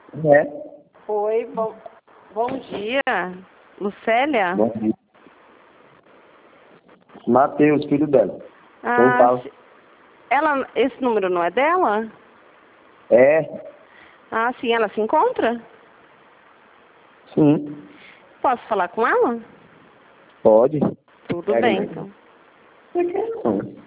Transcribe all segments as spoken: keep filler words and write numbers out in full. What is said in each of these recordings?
É. Oi, bom, bom dia. Lucélia? Bom dia. Matheus, filho dela. Quem Ah, fala? se- ela, esse número não é dela? É. Ah, sim, ela se encontra? Sim. Posso falar com ela? Pode. Tudo Pega bem, aí. então. Hum.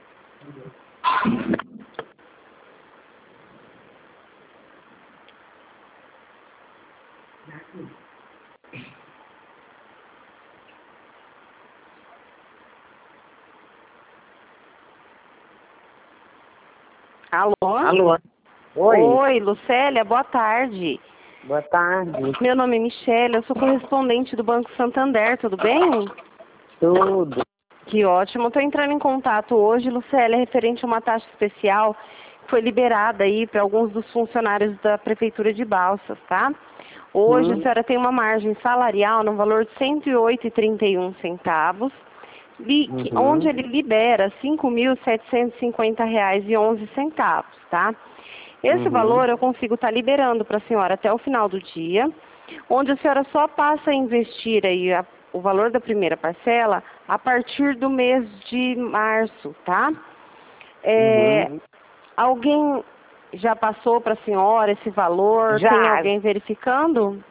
Alô? Alô? Oi, Oi, Lucélia, boa tarde. boa tarde. Meu nome é Michele, eu sou correspondente do Banco Santander, tudo bem? Tudo. Que ótimo. Estou entrando em contato hoje, Lucélia, referente a uma taxa especial que foi liberada aí para alguns dos funcionários da Prefeitura de Balsas, tá? Hoje a Hum, senhora tem uma margem salarial no valor de cento e oito e trinta e um centavos, li- que- onde uhum, ele libera cinco mil setecentos e cinquenta reais e onze centavos, tá? Esse uhum. valor eu consigo estar liberando para a senhora até o final do dia, onde a senhora só passa a investir aí a- o valor da primeira parcela a partir do mês de março, tá? É, Uhum. alguém já passou para a senhora esse valor? Tem Já, alguém verificando?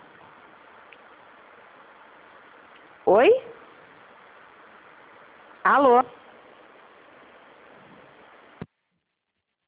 Oi? Alô?